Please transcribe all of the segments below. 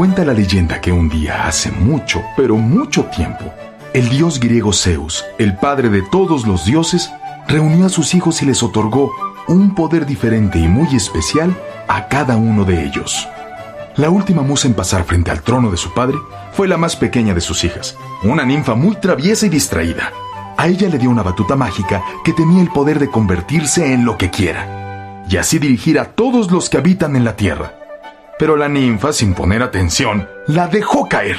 Cuenta la leyenda que un día, hace mucho, pero mucho tiempo, el dios griego Zeus, el padre de todos los dioses, reunió a sus hijos y les otorgó un poder diferente y muy especial a cada uno de ellos. La última musa en pasar frente al trono de su padre fue la más pequeña de sus hijas, una ninfa muy traviesa y distraída. A ella le dio una batuta mágica que tenía el poder de convertirse en lo que quiera, y así dirigir a todos los que habitan en la tierra. Pero la ninfa, sin poner atención, la dejó caer.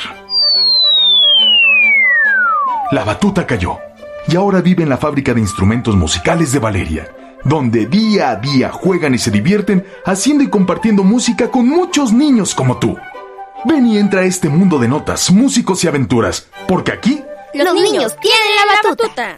La batuta cayó, y ahora vive en la fábrica de instrumentos musicales de Valeria, donde día a día juegan y se divierten haciendo y compartiendo música con muchos niños como tú. Ven y entra a este mundo de notas, músicos y aventuras, porque aquí los niños tienen la batuta.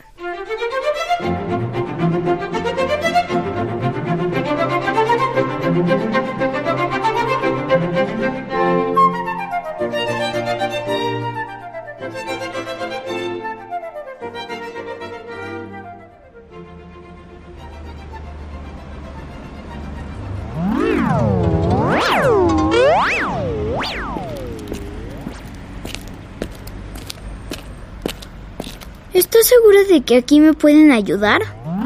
¿Estás segura de que aquí me pueden ayudar?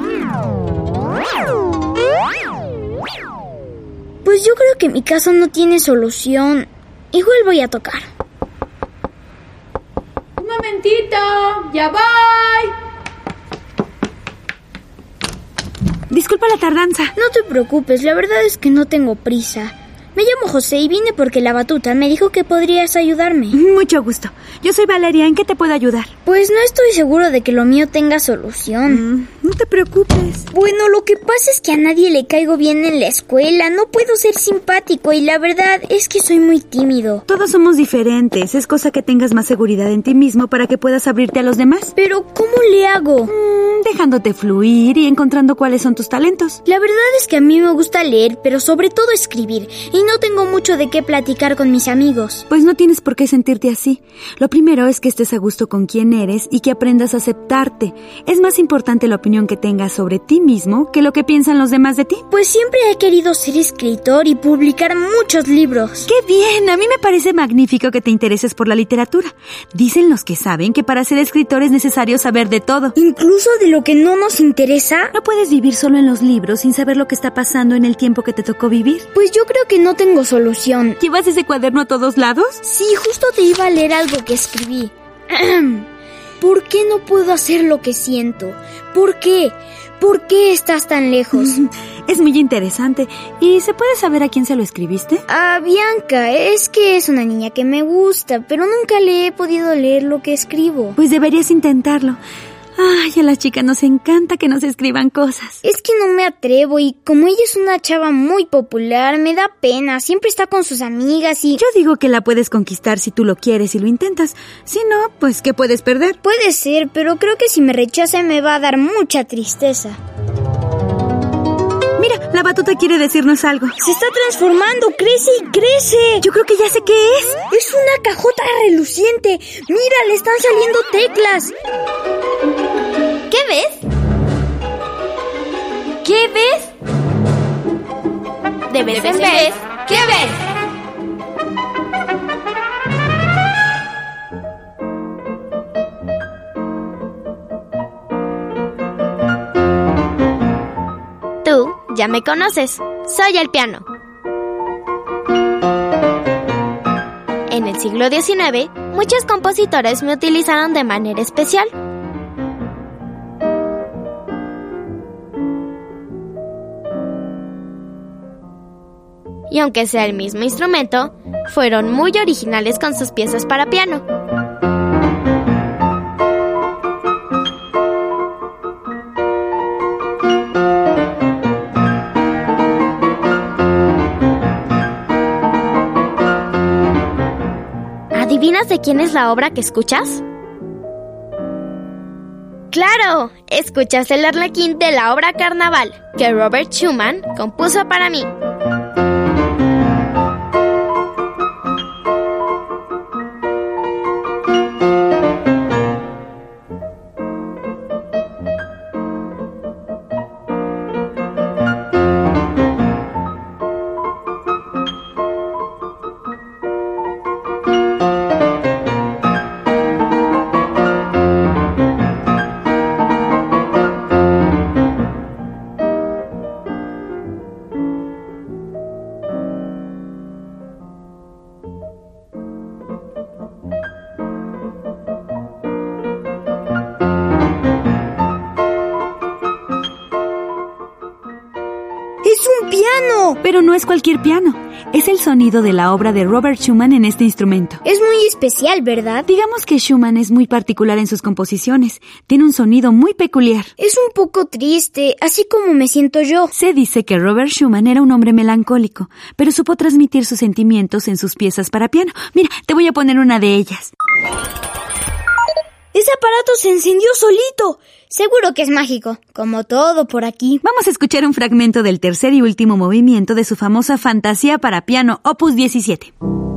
Pues yo creo que mi caso no tiene solución. Igual voy a tocar. Un momentito, ya voy. Disculpa la tardanza. No te preocupes, la verdad es que no tengo prisa. Me llamo José y vine porque la batuta me dijo que podrías ayudarme. Mucho gusto. Yo soy Valeria. ¿En qué te puedo ayudar? Pues no estoy seguro de que lo mío tenga solución. No te preocupes. Bueno, lo que pasa es que a nadie le caigo bien en la escuela. No puedo ser simpático y la verdad es que soy muy tímido. Todos somos diferentes. Es cosa que tengas más seguridad en ti mismo para que puedas abrirte a los demás. Pero, ¿cómo le hago? Dejándote fluir y encontrando cuáles son tus talentos. La verdad es que a mí me gusta leer, pero sobre todo escribir. Y no tengo mucho de qué platicar con mis amigos. Pues no tienes por qué sentirte así. Lo primero es que estés a gusto con quién eres y que aprendas a aceptarte. Es más importante la opinión que tengas sobre ti mismo que lo que piensan los demás de ti. Pues siempre he querido ser escritor y publicar muchos libros. ¡Qué bien! A mí me parece magnífico que te intereses por la literatura. Dicen los que saben que para ser escritor es necesario saber de todo. ¿Incluso de lo que no nos interesa? No puedes vivir solo en los libros sin saber lo que está pasando en el tiempo que te tocó vivir. Pues yo creo que no tengo solución. ¿Llevas ese cuaderno a todos lados? Sí, justo te iba a leer algo que escribí. ¿Por qué no puedo hacer lo que siento? ¿Por qué? ¿Por qué estás tan lejos? Es muy interesante. ¿Y se puede saber a quién se lo escribiste? A Bianca. Es que es una niña que me gusta, pero nunca le he podido leer lo que escribo. Pues deberías intentarlo. Ay, a las chicas nos encanta que nos escriban cosas. Es que no me atrevo y como ella es una chava muy popular, me da pena. Siempre está con sus amigas y... Yo digo que la puedes conquistar si tú lo quieres y lo intentas. Si no, pues ¿qué puedes perder? Puede ser, pero creo que si me rechaza me va a dar mucha tristeza. Mira, la batuta quiere decirnos algo. Se está transformando, crece y crece. Yo creo que ya sé qué es. Es una cajota reluciente. Mira, le están saliendo teclas. ¿Qué ves? ¿Qué ves? De vez en vez, ¿qué ves? Tú ya me conoces. Soy el piano. En el siglo XIX, muchos compositores me utilizaron de manera especial. Y aunque sea el mismo instrumento, fueron muy originales con sus piezas para piano. ¿Adivinas de quién es la obra que escuchas? ¡Claro! Escuchas el Arlequín de la obra Carnaval, que Robert Schumann compuso para mí. ¡Es un piano! Pero no es cualquier piano. Es el sonido de la obra de Robert Schumann en este instrumento. Es muy especial, ¿verdad? Digamos que Schumann es muy particular en sus composiciones. Tiene un sonido muy peculiar. Es un poco triste, así como me siento yo. Se dice que Robert Schumann era un hombre melancólico, pero supo transmitir sus sentimientos en sus piezas para piano. Mira, te voy a poner una de ellas. ¡Ese aparato se encendió solito! Seguro que es mágico, como todo por aquí. Vamos a escuchar un fragmento del tercer y último movimiento de su famosa Fantasía para piano, Opus 17.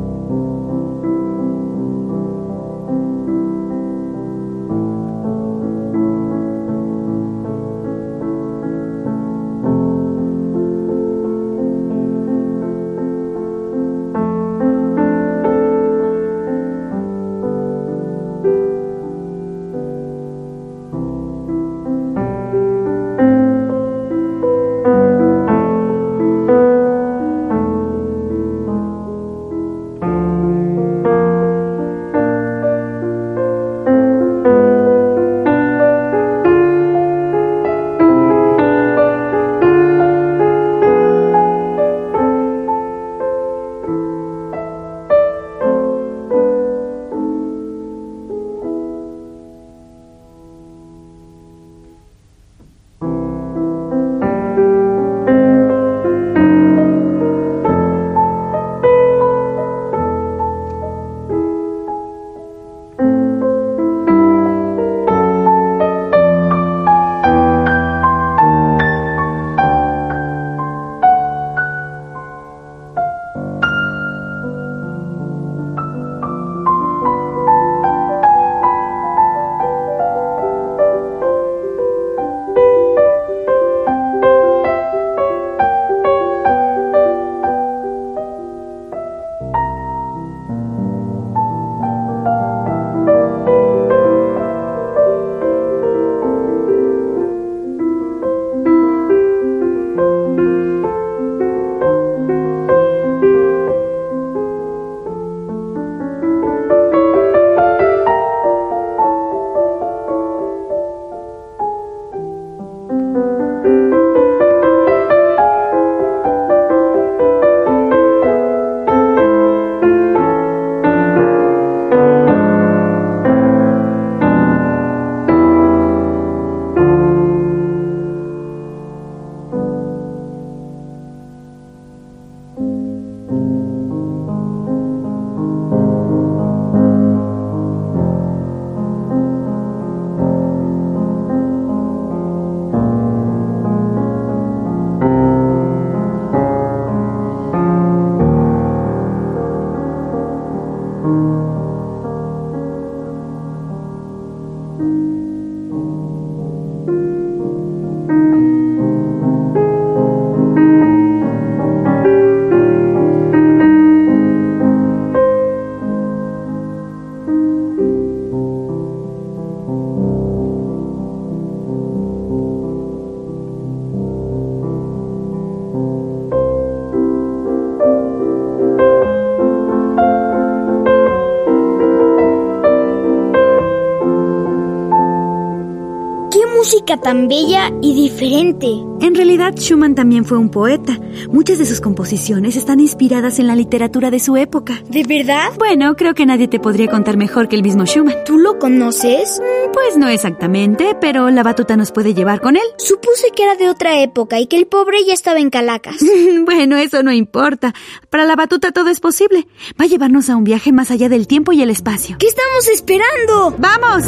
Música tan bella y diferente. En realidad, Schumann también fue un poeta. Muchas de sus composiciones están inspiradas en la literatura de su época. ¿De verdad? Bueno, creo que nadie te podría contar mejor que el mismo Schumann. ¿Tú lo conoces? Pues no exactamente, pero la batuta nos puede llevar con él. Supuse que era de otra época y que el pobre ya estaba en Calacas. Bueno, eso no importa. Para la batuta todo es posible. Va a llevarnos a un viaje más allá del tiempo y el espacio. ¿Qué estamos esperando? ¡Vamos!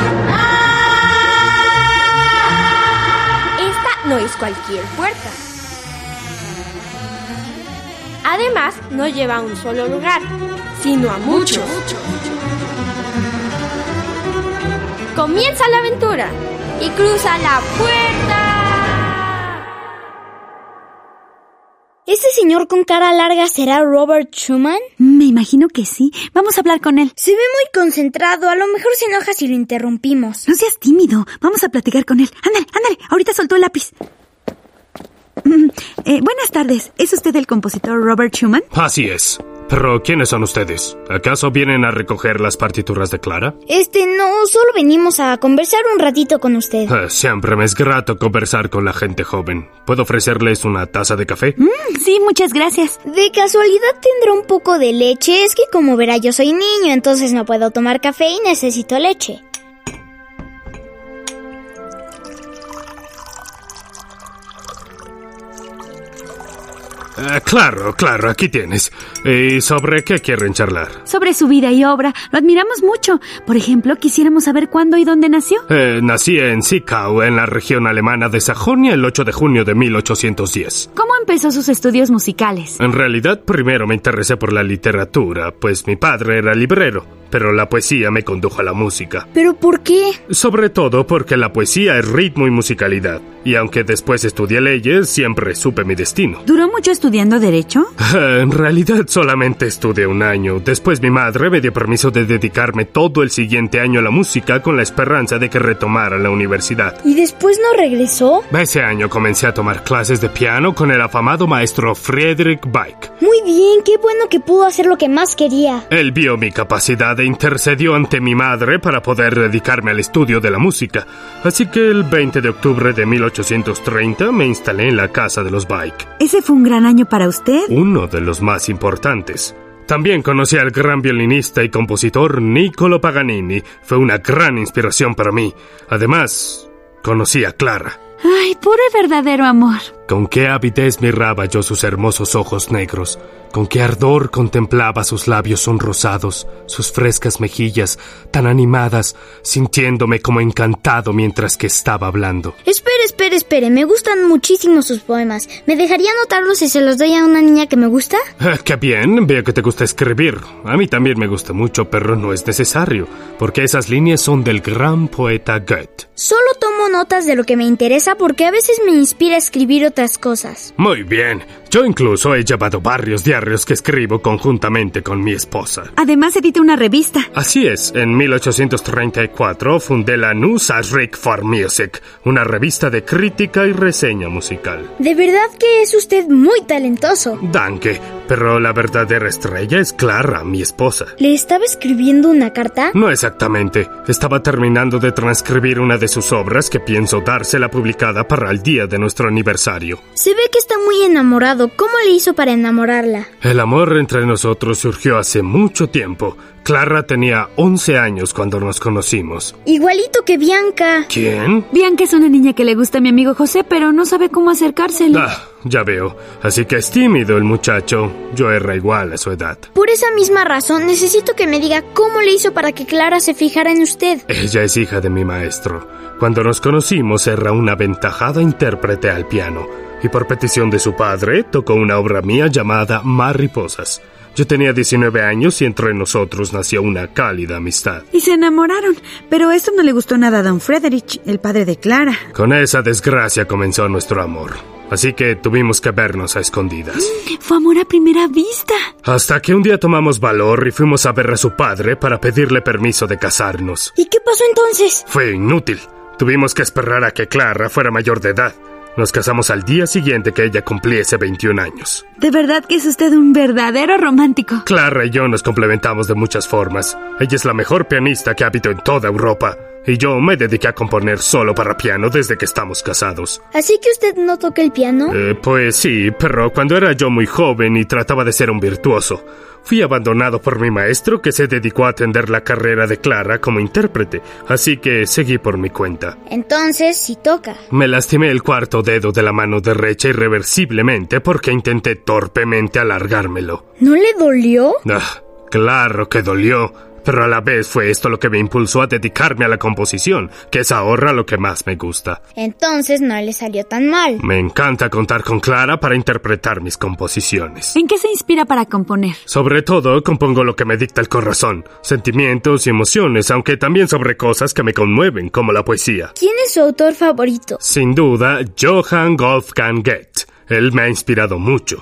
No es cualquier puerta. Además, no lleva a un solo lugar, sino a muchos. Comienza la aventura y cruza la puerta. ¿Ese señor con cara larga será Robert Schumann? Me imagino que sí. Vamos a hablar con él. Se ve muy concentrado. A lo mejor se enoja si lo interrumpimos. No seas tímido. Vamos a platicar con él. Ándale. Ahorita soltó el lápiz. Buenas tardes. ¿Es usted el compositor Robert Schumann? Así es. Pero, ¿quiénes son ustedes? ¿Acaso vienen a recoger las partituras de Clara? No, solo venimos a conversar un ratito con usted. Siempre me es grato conversar con la gente joven. ¿Puedo ofrecerles una taza de café? Sí, muchas gracias. ¿De casualidad tendrá un poco de leche? Es que como verá yo soy niño, entonces no puedo tomar café y necesito leche. Claro, aquí tienes. ¿Y sobre qué quieren charlar? Sobre su vida y obra. Lo admiramos mucho. Por ejemplo, quisiéramos saber cuándo y dónde nació. Nací en Zwickau, en la región alemana de Sajonia, el 8 de junio de 1810. ¿Cómo empezó sus estudios musicales? En realidad, primero me interesé por la literatura, pues mi padre era librero, pero la poesía me condujo a la música. ¿Pero por qué? Sobre todo porque la poesía es ritmo y musicalidad, y aunque después estudié leyes, siempre supe mi destino. ¿Duró mucho estudiando Derecho? En realidad solamente estudié un año. Después mi madre me dio permiso de dedicarme todo el siguiente año a la música con la esperanza de que retomara la universidad. ¿Y después no regresó? Ese año comencé a tomar clases de piano con el afamado maestro Friedrich Weick. Muy bien, qué bueno que pudo hacer lo que más quería. Él vio mi capacidad e intercedió ante mi madre para poder dedicarme al estudio de la música. Así que el 20 de octubre de 1830 me instalé en la casa de los Weick. ¿Ese fue un gran año para usted? Uno de los más importantes. También conocí al gran violinista y compositor Niccolo Paganini. Fue una gran inspiración para mí. Además, conocí a Clara. Ay, puro y verdadero amor. Con qué avidez miraba yo sus hermosos ojos negros, con qué ardor contemplaba sus labios sonrosados, sus frescas mejillas tan animadas, sintiéndome como encantado mientras que estaba hablando. Espere, me gustan muchísimo sus poemas. ¿Me dejaría anotarlos si se los doy a una niña que me gusta? ¡Qué bien! Veo que te gusta escribir. A mí también me gusta mucho, pero no es necesario, porque esas líneas son del gran poeta Goethe. Solo tomo notas de lo que me interesa porque a veces me inspira a escribir otras cosas. Muy bien. Yo incluso he llevado varios diarios que escribo conjuntamente con mi esposa. Además edita una revista. Así es. En 1834 fundé la Zeitschrift für Musik, una revista de crítica y reseña musical. De verdad que es usted muy talentoso. Danke. Pero la verdadera estrella es Clara, mi esposa. ¿Le estaba escribiendo una carta? No exactamente. Estaba terminando de transcribir una de sus obras que pienso dársela publicada para el día de nuestro aniversario. Se ve que está muy enamorado. ¿Cómo le hizo para enamorarla? El amor entre nosotros surgió hace mucho tiempo. Clara tenía 11 años cuando nos conocimos. Igualito que Bianca. ¿Quién? Bianca es una niña que le gusta a mi amigo José, pero no sabe cómo acercársele. Ya veo. Así que es tímido el muchacho. Yo era igual a su edad. Por esa misma razón, necesito que me diga cómo le hizo para que Clara se fijara en usted. Ella es hija de mi maestro. Cuando nos conocimos era una aventajada intérprete al piano. Y por petición de su padre, tocó una obra mía llamada Mariposas. Yo tenía 19 años y entre nosotros nació una cálida amistad. Y se enamoraron, pero esto no le gustó nada a don Friedrich, el padre de Clara. Con esa desgracia comenzó nuestro amor. Así que tuvimos que vernos a escondidas. Fue amor a primera vista. Hasta que un día tomamos valor y fuimos a ver a su padre para pedirle permiso de casarnos. ¿Y qué pasó entonces? Fue inútil. Tuvimos que esperar a que Clara fuera mayor de edad. Nos casamos al día siguiente que ella cumpliese 21 años. De verdad que es usted un verdadero romántico. Clara y yo nos complementamos de muchas formas. Ella es la mejor pianista que habito en toda Europa. Y yo me dediqué a componer solo para piano desde que estamos casados. ¿Así que usted no toca el piano? Pues sí, pero cuando era yo muy joven y trataba de ser un virtuoso, fui abandonado por mi maestro que se dedicó a atender la carrera de Clara como intérprete, así que seguí por mi cuenta. Entonces, sí toca. Me lastimé el cuarto dedo de la mano derecha irreversiblemente porque intenté torpemente alargármelo. ¿No le dolió? Claro que dolió. Pero a la vez fue esto lo que me impulsó a dedicarme a la composición, que es ahora lo que más me gusta. Entonces no le salió tan mal. Me encanta contar con Clara para interpretar mis composiciones. ¿En qué se inspira para componer? Sobre todo, compongo lo que me dicta el corazón, sentimientos y emociones, aunque también sobre cosas que me conmueven, como la poesía. ¿Quién es su autor favorito? Sin duda, Johann Wolfgang Goethe. Él me ha inspirado mucho.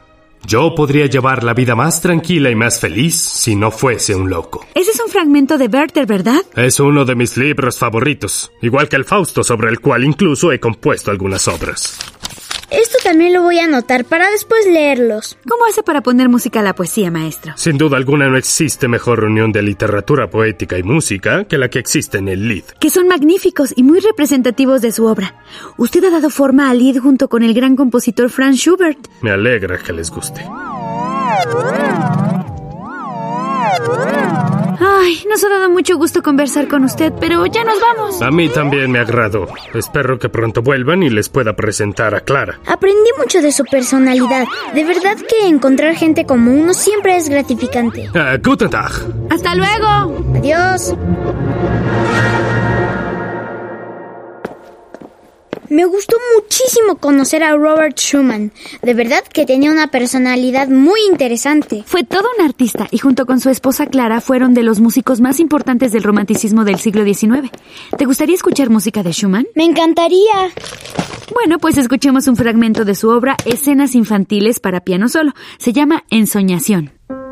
Yo podría llevar la vida más tranquila y más feliz si no fuese un loco. Ese es un fragmento de Werther, ¿verdad? Es uno de mis libros favoritos, igual que el Fausto, sobre el cual incluso he compuesto algunas obras. Esto también lo voy a anotar para después leerlos. ¿Cómo hace para poner música a la poesía, maestro? Sin duda alguna no existe mejor reunión de literatura poética y música que la que existe en el Lied. Que son magníficos y muy representativos de su obra. Usted ha dado forma al Lied junto con el gran compositor Franz Schubert. Me alegra que les guste. Ay, nos ha dado mucho gusto conversar con usted, pero ya nos vamos. A mí también me agradó. Espero que pronto vuelvan y les pueda presentar a Clara. Aprendí mucho de su personalidad. De verdad que encontrar gente como uno siempre es gratificante. Guten Tag. ¡Hasta luego! Adiós. Me gustó muchísimo conocer a Robert Schumann. De verdad que tenía una personalidad muy interesante. Fue todo un artista y junto con su esposa Clara fueron de los músicos más importantes del romanticismo del siglo XIX. ¿Te gustaría escuchar música de Schumann? Me encantaría. Bueno, pues escuchemos un fragmento de su obra Escenas infantiles para piano solo. Se llama Ensoñación.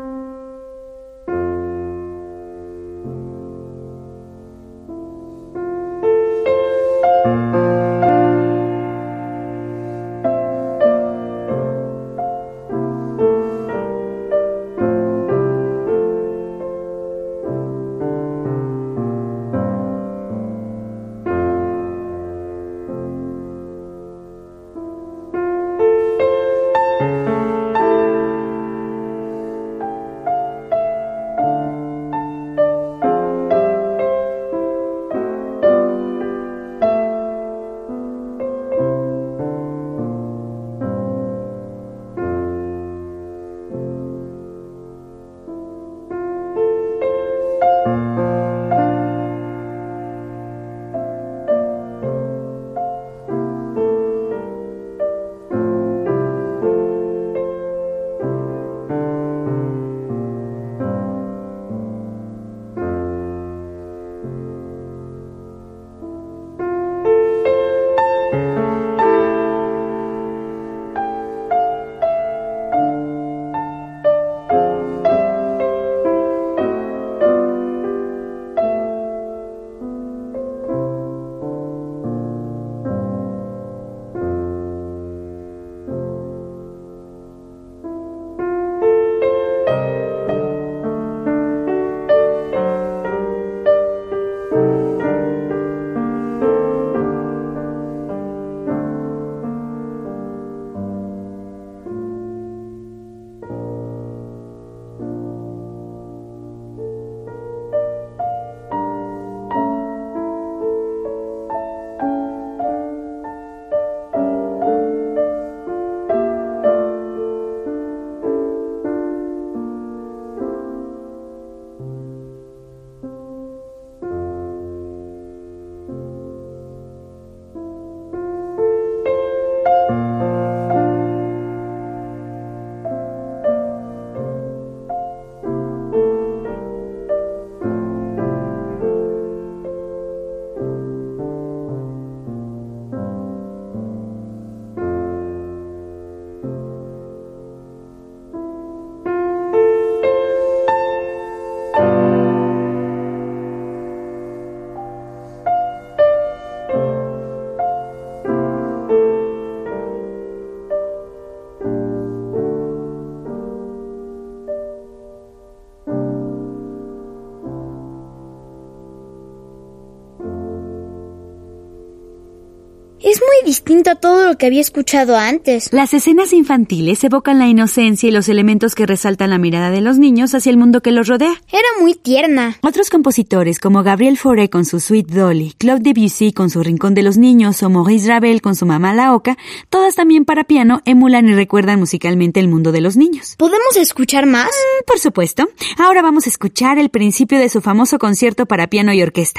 Es muy distinto a todo lo que había escuchado antes. Las escenas infantiles evocan la inocencia y los elementos que resaltan la mirada de los niños hacia el mundo que los rodea. Era muy tierna. Otros compositores como Gabriel Fauré con su Suite Dolly, Claude Debussy con su Rincón de los Niños o Maurice Ravel con su Mamá la Oca, todas también para piano, emulan y recuerdan musicalmente el mundo de los niños. ¿Podemos escuchar más? Por supuesto. Ahora vamos a escuchar el principio de su famoso concierto para piano y orquesta.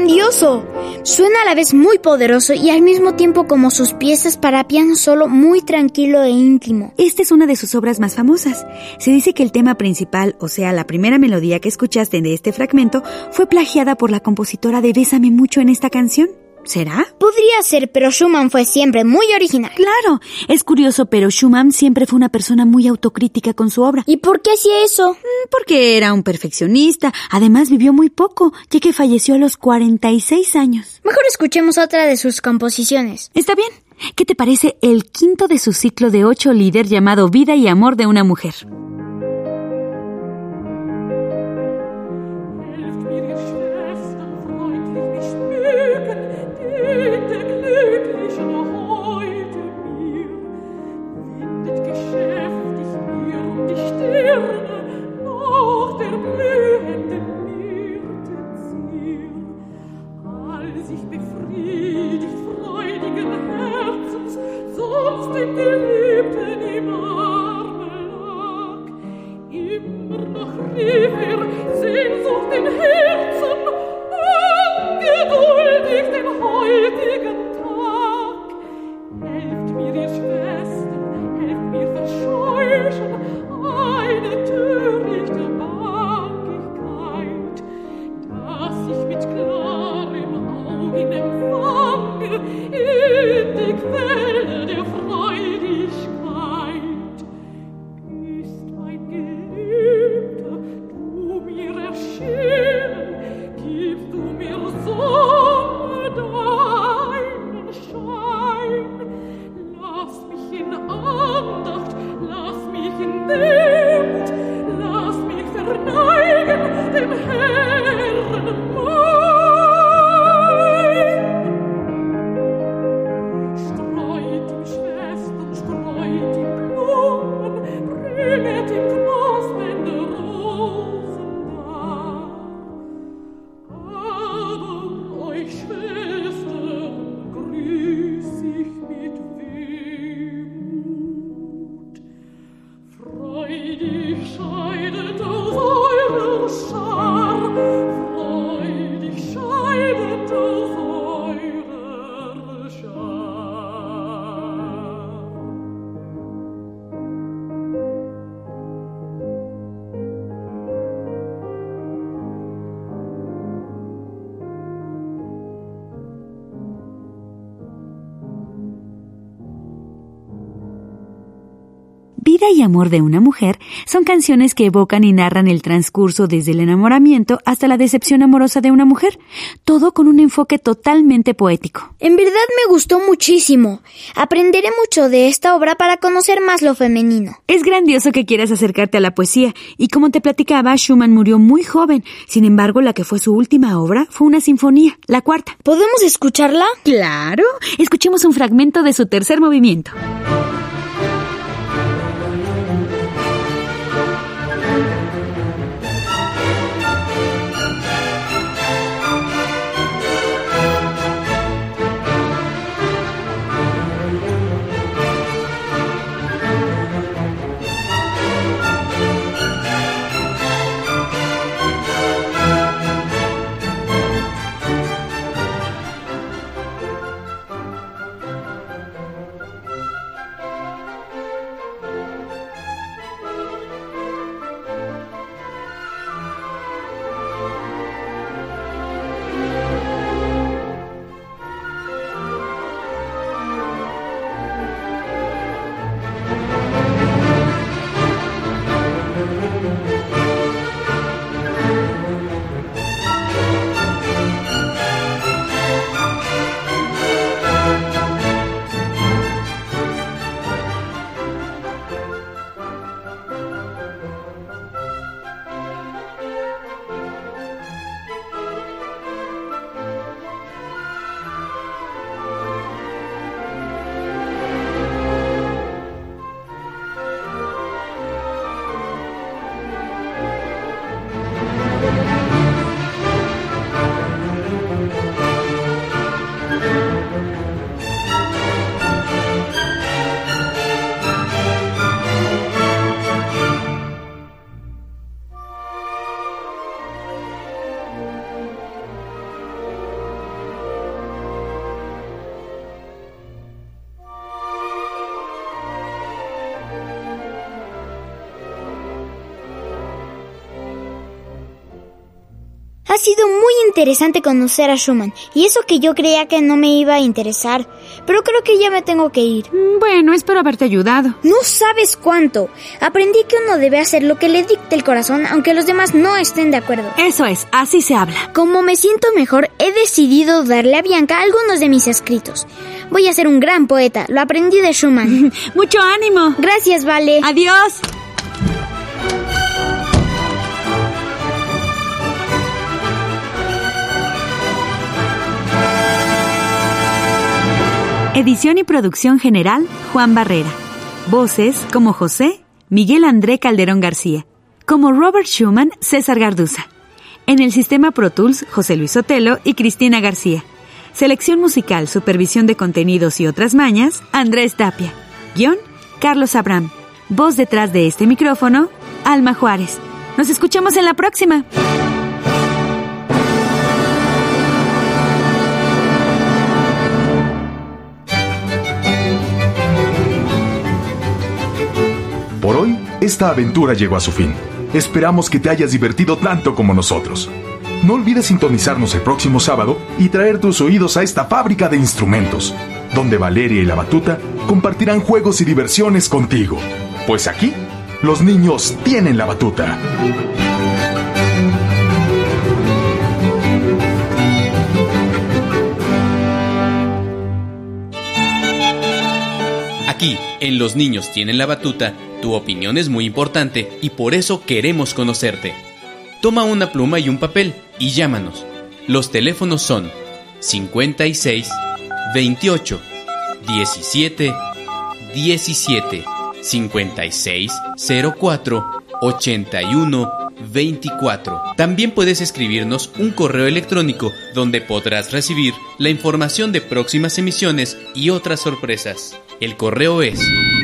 grandioso! Suena a la vez muy poderoso y al mismo tiempo como sus piezas para piano solo, muy tranquilo e íntimo. Esta es una de sus obras más famosas. Se dice que el tema principal, o sea, la primera melodía que escuchaste de este fragmento, fue plagiada por la compositora de Bésame mucho en esta canción. ¿Será? Podría ser, pero Schumann fue siempre muy original. Claro, es curioso, pero Schumann siempre fue una persona muy autocrítica con su obra. ¿Y por qué hacía eso? Porque era un perfeccionista. Además, vivió muy poco, ya que falleció a los 46 años. Mejor escuchemos otra de sus composiciones. Está bien. ¿Qué te parece el quinto de su ciclo de 8 Lieder llamado Vida y amor de una mujer? Vida y amor de una mujer son canciones que evocan y narran el transcurso desde el enamoramiento hasta la decepción amorosa de una mujer, todo con un enfoque totalmente poético. En verdad me gustó muchísimo. Aprenderé mucho de esta obra para conocer más lo femenino. Es grandioso que quieras acercarte a la poesía, y como te platicaba, Schumann murió muy joven. Sin embargo, la que fue su última obra fue una sinfonía, la cuarta. ¿Podemos escucharla? ¡Claro! Escuchemos un fragmento de su tercer movimiento. Ha sido muy interesante conocer a Schumann, y eso que yo creía que no me iba a interesar, pero creo que ya me tengo que ir. Bueno, espero haberte ayudado. No sabes cuánto. Aprendí que uno debe hacer lo que le dicte el corazón, aunque los demás no estén de acuerdo. Eso es, así se habla. Como me siento mejor, he decidido darle a Bianca algunos de mis escritos. Voy a ser un gran poeta, lo aprendí de Schumann. ¡Mucho ánimo! Gracias, Vale. ¡Adiós! Edición y producción general, Juan Barrera. Voces como José, Miguel André Calderón García. Como Robert Schumann, César Garduza. En el sistema Pro Tools, José Luis Sotelo y Cristina García. Selección musical, supervisión de contenidos y otras mañas, Andrés Tapia. Guión, Carlos Abraham. Voz detrás de este micrófono, Alma Juárez. Nos escuchamos en la próxima. Por hoy, esta aventura llegó a su fin. Esperamos que te hayas divertido tanto como nosotros. No olvides sintonizarnos el próximo sábado y traer tus oídos a esta fábrica de instrumentos, donde Valeria y la batuta compartirán juegos y diversiones contigo. Pues aquí, los niños tienen la batuta. Aquí, en Los Niños Tienen la Batuta, tu opinión es muy importante y por eso queremos conocerte. Toma una pluma y un papel y llámanos. Los teléfonos son 56 28 17 17 56 04 81 24. También puedes escribirnos un correo electrónico donde podrás recibir la información de próximas emisiones y otras sorpresas. El correo es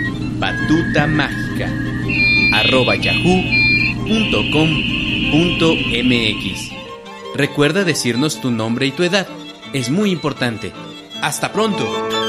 batutamágica@yahoo.com.mx. Recuerda decirnos tu nombre y tu edad. Es muy importante. ¡Hasta pronto!